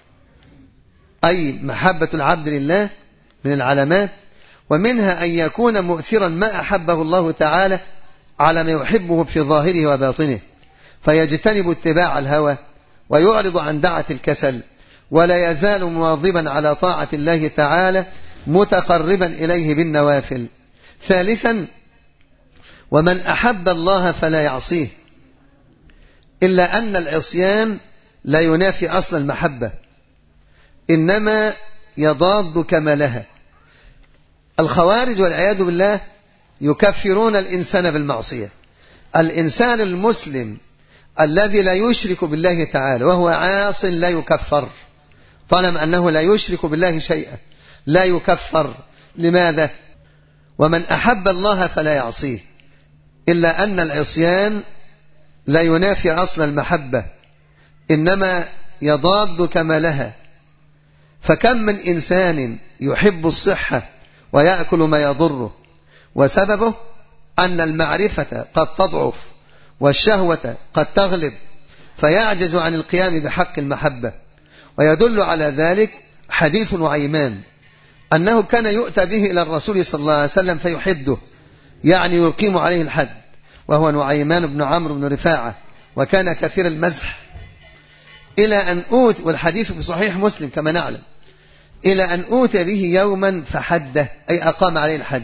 أي محبة العبد لله من العلامات، ومنها أن يكون مؤثرا ما أحبه الله تعالى على ما يحبه في ظاهره وباطنه، فيجتنب اتباع الهوى ويعرض عن دعة الكسل، ولا يزال مواظبا على طاعة الله تعالى متقربا إليه بالنوافل. ثالثا ومن أحب الله فلا يعصيه، إلا أن العصيان لا ينافي أصل المحبة، إنما يضاد كمالها. الخوارج والعياذ بالله يكفرون الإنسان بالمعصية. الإنسان المسلم الذي لا يشرك بالله تعالى وهو عاص لا يكفر، طالما أنه لا يشرك بالله شيئا لا يكفر. لماذا؟ ومن أحب الله فلا يعصيه، إلا أن العصيان لا ينافي أصل المحبة، إنما يضاد كمالها. فكم من إنسان يحب الصحة ويأكل ما يضره، وسببه أن المعرفة قد تضعف والشهوة قد تغلب فيعجز عن القيام بحق المحبة. ويدل على ذلك حديث نعيمان أنه كان يؤتى به إلى الرسول صلى الله عليه وسلم فيحده، يعني يقيم عليه الحد، وهو نعيمان بن عمرو بن رفاعة، وكان كثير المزح، إلى أن أوت، والحديث في صحيح مسلم كما نعلم، إلى أن أوتى به يوما فحده أي أقام عليه الحد،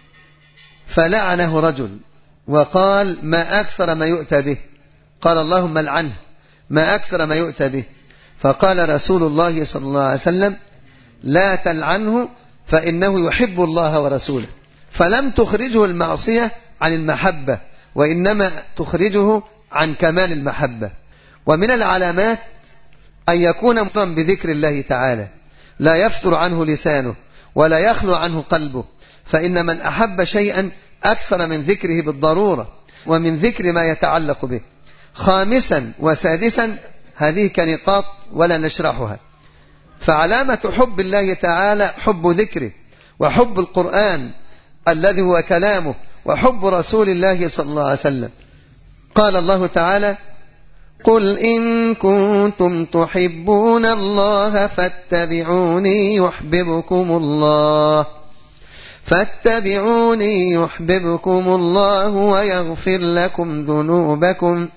فلعنه رجل وقال ما أكثر ما يؤتى به، قال اللهم لعنه ما أكثر ما يؤتى به. فقال رسول الله صلى الله عليه وسلم لا تلعنه فإنه يحب الله ورسوله. فلم تخرجه المعصية عن المحبة، وإنما تخرجه عن كمال المحبة. ومن العلامات أن يكون مفرا بذكر الله تعالى لا يفتر عنه لسانه ولا يخلو عنه قلبه، فإن من أحب شيئا أكثر من ذكره بالضرورة ومن ذكر ما يتعلق به. خامسا وسادسا، هذه كنقاط ولا نشرحها، فعلامة حب الله تعالى حب ذكره وحب القرآن الذي هو كلامه وحب رسول الله صلى الله عليه وسلم. قال الله تعالى قل إن كنتم تحبون الله فاتبعوني يحببكم الله فاتبعوني يحببكم الله ويغفر لكم ذنوبكم.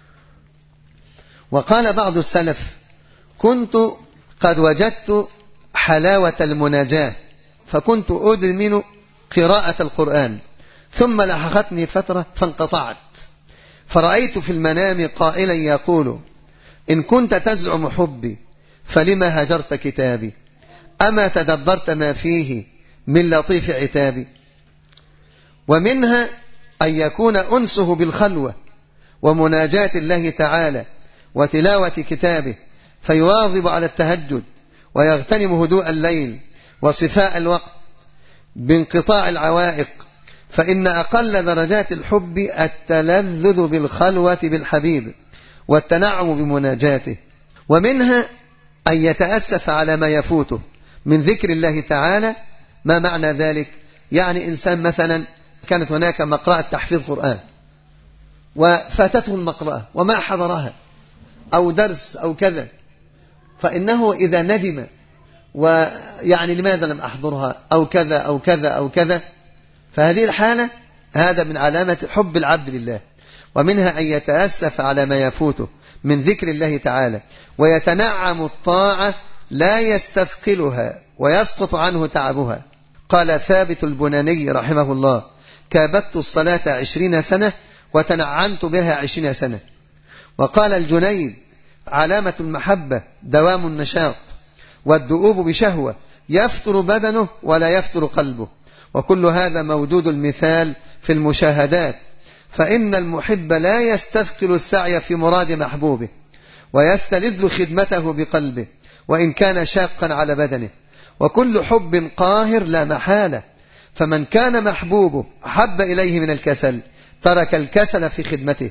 وقال بعض السلف كنت قد وجدت حلاوة المناجاة فكنت أدمن قراءة القرآن، ثم لحقتني فترة فانقطعت، فرأيت في المنام قائلا يقول إن كنت تزعم حبي فلما هجرت كتابي، أما تدبرت ما فيه من لطيف عتابي. ومنها أن يكون أنسه بالخلوة ومناجاة الله تعالى وتلاوة كتابه، فيواظب على التهجد ويغتنم هدوء الليل وصفاء الوقت بانقطاع العوائق، فإن أقل درجات الحب التلذذ بالخلوة بالحبيب والتنعم بمناجاته. ومنها أن يتأسف على ما يفوته من ذكر الله تعالى. ما معنى ذلك؟ يعني إنسان مثلا كانت هناك مقرأة تحفيظ قرآن وفاتته المقرأة وما حضرها أو درس أو كذا، فإنه إذا ندم ويعني لماذا لم أحضرها أو كذا أو كذا أو كذا، فهذه الحالة هذا من علامة حب العبد لله. ومنها أن يتأسف على ما يفوته من ذكر الله تعالى ويتنعم الطاعة لا يستثقلها ويسقط عنه تعبها. قال ثابت البناني رحمه الله كابدت الصلاة عشرين سنة وتنعمت بها عشرين سنة. وقال الجنيد علامة المحبة دوام النشاط والدؤوب بشهوة يفتر بدنه ولا يفتر قلبه، وكل هذا موجود المثال في المشاهدات، فإن المحب لا يستثقل السعي في مراد محبوبه ويستلذ خدمته بقلبه وإن كان شاقا على بدنه، وكل حب قاهر لا محالة، فمن كان محبوبه أحب إليه من الكسل ترك الكسل في خدمته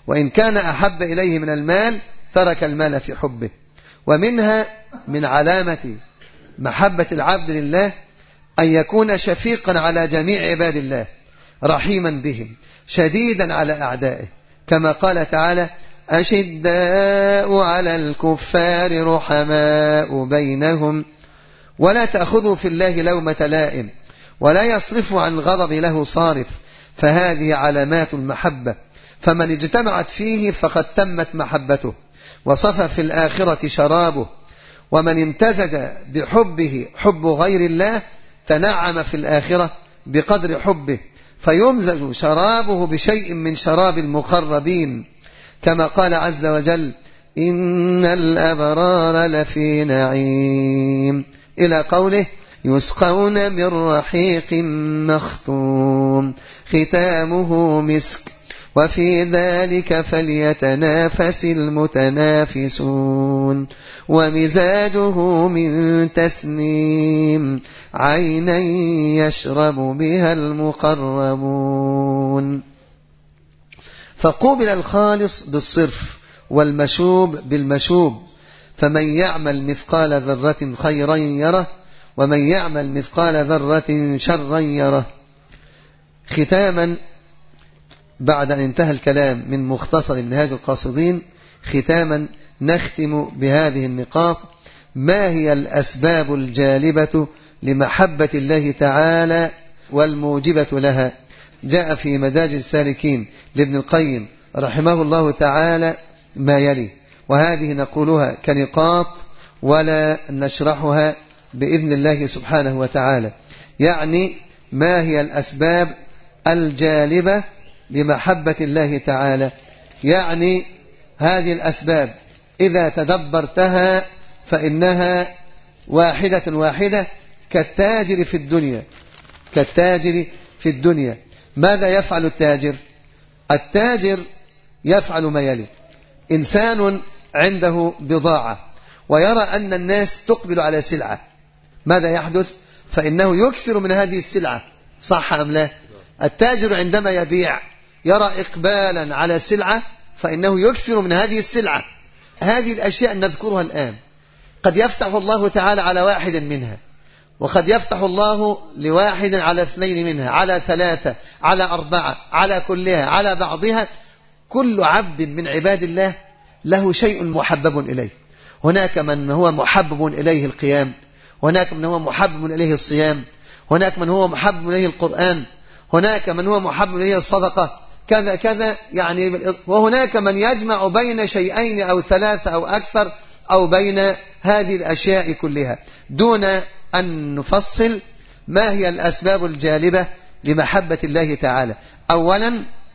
وإن كان أحب إليه من المال ترك المال في حبه. ومنها من علامة محبة العبد لله أن يكون شفيقا على جميع عباد الله، رحيما بهم، شديدا على أعدائه، كما قال تعالى: أشداء على الكفار رحماء بينهم ولا تأخذوا في الله لومة لائم ولا يصرف عن الغضب له صارف. فهذه علامات المحبة، فمن اجتمعت فيه فقد تمت محبته وصفى في الآخرة شرابه. ومن امتزج بحبه حب غير الله تنعم في الآخرة بقدر حبه، فيمزج شرابه بشيء من شراب المقربين، كما قال عز وجل: إن الأبرار لفي نعيم، إلى قوله: يسقون من رحيق مختوم ختامه مسك وفي ذلك فليتنافس المتنافسون ومزاجه من تسنيم عينا يشرب بها المقربون. فقوبل الخالص بالصرف والمشوب بالمشوب، فمن يعمل مثقال ذرة خيرا يره ومن يعمل مثقال ذرة شرا يره. ختاما، بعد أن انتهى الكلام من مختصر منهاج القاصدين، ختاما نختم بهذه النقاط: ما هي الأسباب الجالبة لمحبة الله تعالى والموجبة لها؟ جاء في مدارج السالكين لابن القيم رحمه الله تعالى ما يلي، وهذه نقولها كنقاط ولا نشرحها بإذن الله سبحانه وتعالى. يعني ما هي الأسباب الجالبة لمحبة الله تعالى؟ يعني هذه الأسباب إذا تدبرتها فإنها واحدة واحدة كالتاجر في الدنيا. كالتاجر في الدنيا ماذا يفعل التاجر؟ التاجر يفعل ما يلي: إنسان عنده بضاعة ويرى أن الناس تقبل على سلعة، ماذا يحدث؟ فإنه يكثر من هذه السلعة، صح أم لا؟ التاجر عندما يبيع يرى إقبالا على سلعة فإنه يكثر من هذه السلعة. هذه الأشياء نذكرها الآن، قد يفتح الله تعالى على واحد منها، وقد يفتح الله لواحد على اثنين منها، على ثلاثة، على أربعة، على كلها، على بعضها. كل عبد من عباد الله له شيء محبب إليه. هناك من هو محبب إليه القيام، هناك من هو محبب إليه الصيام، هناك من هو محبب إليه القرآن، هناك من هو محبب إليه الصدقة، كذا كذا يعني. وهناك من يجمع بين شيئين أو ثلاثة أو أكثر، أو بين هذه الأشياء كلها، دون أن نفصل ما هي الأسباب الجالبة لمحبة الله تعالى. أولا،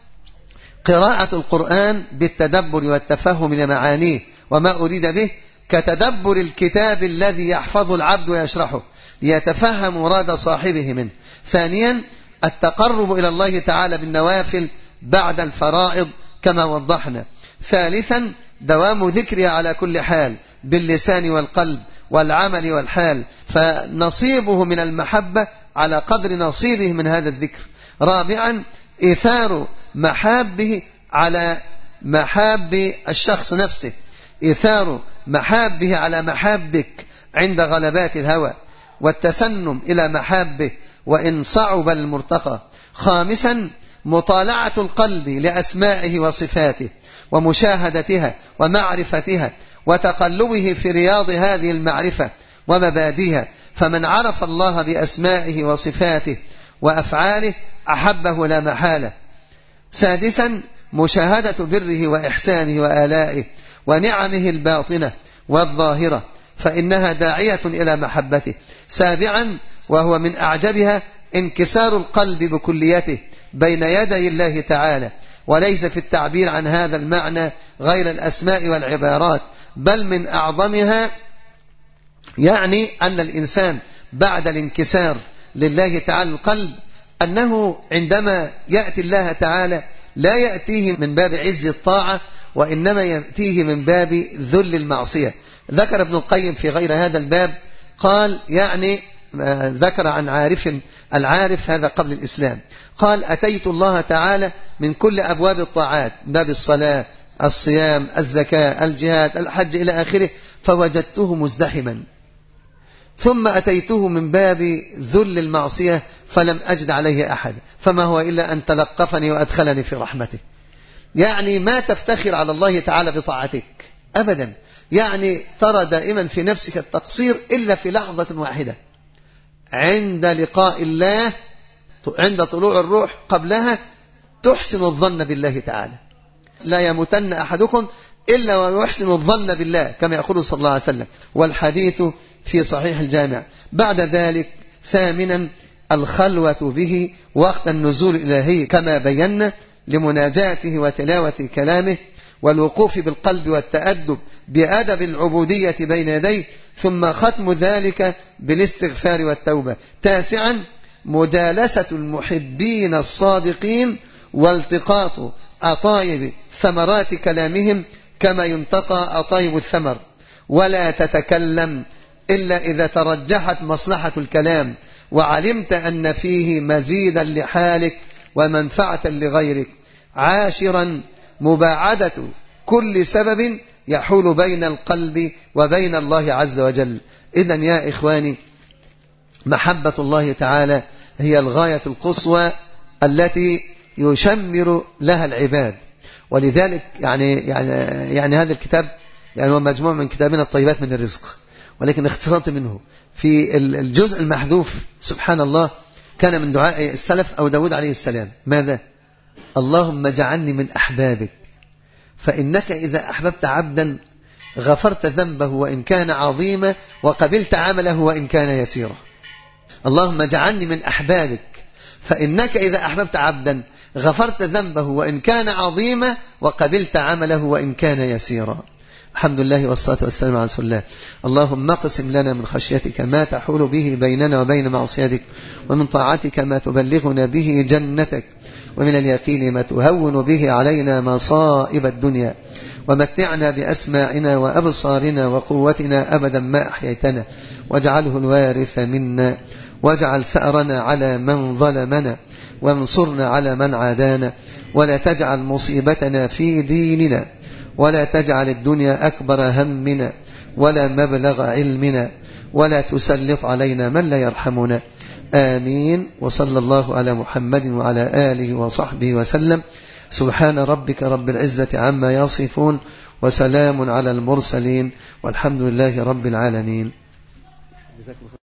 قراءة القرآن بالتدبر والتفهم لمعانيه وما أريد به، كتدبر الكتاب الذي يحفظ العبد ويشرحه ليتفهم مراد صاحبه منه. ثانيا، التقرب إلى الله تعالى بالنوافل بعد الفرائض كما وضحنا. ثالثا، دوام ذكرها على كل حال باللسان والقلب والعمل والحال، فنصيبه من المحبة على قدر نصيبه من هذا الذكر. رابعا، إيثار محابه على محاب الشخص نفسه، إيثار محابه على محابك عند غلبات الهوى، والتسنم إلى محابه وإن صعب المرتقى. خامسا، مطالعة القلب لأسمائه وصفاته ومشاهدتها ومعرفتها وتقلبه في رياض هذه المعرفة ومبادئها، فمن عرف الله بأسمائه وصفاته وأفعاله أحبه لا محالة. سادسا، مشاهدة بره وإحسانه وآلائه ونعمه الباطنة والظاهرة، فإنها داعية إلى محبته. سابعا، وهو من أعجبها، انكسار القلب بكليته بين يدي الله تعالى، وليس في التعبير عن هذا المعنى غير الأسماء والعبارات، بل من أعظمها يعني أن الإنسان بعد الانكسار لله تعالى القلب، أنه عندما يأتي الله تعالى لا يأتيه من باب عز الطاعة، وإنما يأتيه من باب ذل المعصية. ذكر ابن القيم في غير هذا الباب، قال يعني ذكر عن عارف العارف هذا قبل الإسلام، قال: أتيت الله تعالى من كل أبواب الطاعات، باب الصلاة، الصيام، الزكاة، الجهاد، الحج إلى آخره، فوجدته مزدحما. ثم أتيته من باب ذل المعصية فلم أجد عليه أحد، فما هو إلا أن تلقفني وأدخلني في رحمته. يعني ما تفتخر على الله تعالى بطاعتك أبدا، يعني ترى دائما في نفسك التقصير إلا في لحظة واحدة عند لقاء الله، عند طلوع الروح، قبلها تحسن الظن بالله تعالى. لا يموتن أحدكم إلا ويحسن الظن بالله كما يقول صلى الله عليه وسلم، والحديث في صحيح الجامع. بعد ذلك ثامنا الخلوة به وقت النزول الإلهي كما بينا، لمناجاته وتلاوة كلامه، والوقوف بالقلب والتأدب بأدب العبودية بين يديه، ثم ختم ذلك بالاستغفار والتوبة. تاسعا مجالسة المحبين الصادقين والتقاط أطايب ثمرات كلامهم كما ينتقى أطايب الثمر، ولا تتكلم إلا إذا ترجحت مصلحة الكلام وعلمت أن فيه مزيدا لحالك ومنفعة لغيرك. عاشرا مباعدة كل سبب يحول بين القلب وبين الله عز وجل. إذن يا إخواني، محبة الله تعالى هي الغاية القصوى التي يشمر لها العباد. ولذلك يعني يعني يعني هذا الكتاب يعني هو مجموع من كتابنا الطيبات من الرزق، ولكن اختصرت منه في الجزء المحذوف. سبحان الله، كان من دعاء السلف أو داود عليه السلام ماذا؟ اللهم اجعلني من أحبابك، فإنك إذا أحببت عبدا غفرت ذنبه وإن كان عظيما وقبلت عمله وإن كان يسيرا. اللهم اجعلني من أحبابك، فإنك إذا أحببت عبدا غفرت ذنبه وإن كان عظيما وقبلت عمله وإن كان يسيرا. الحمد لله والصلاة والسلام على رسول الله. اللهم اقسم لنا من خشيتك ما تحول به بيننا وبين معصيتك، ومن طاعتك ما تبلغنا به جنتك، ومن اليقين ما تهون به علينا مصائب الدنيا، ومتعنا بأسماعنا وأبصارنا وقوتنا أبدا ما أحييتنا، واجعله الوارث منا، واجعل ثأرنا على من ظلمنا، وانصرنا على من عادانا، ولا تجعل مصيبتنا في ديننا، ولا تجعل الدنيا أكبر همنا ولا مبلغ علمنا، ولا تسلط علينا من لا يرحمنا. آمين. وصلى الله على محمد وعلى آله وصحبه وسلم. سبحان ربك رب العزة عما يصفون، وسلام على المرسلين، والحمد لله رب العالمين.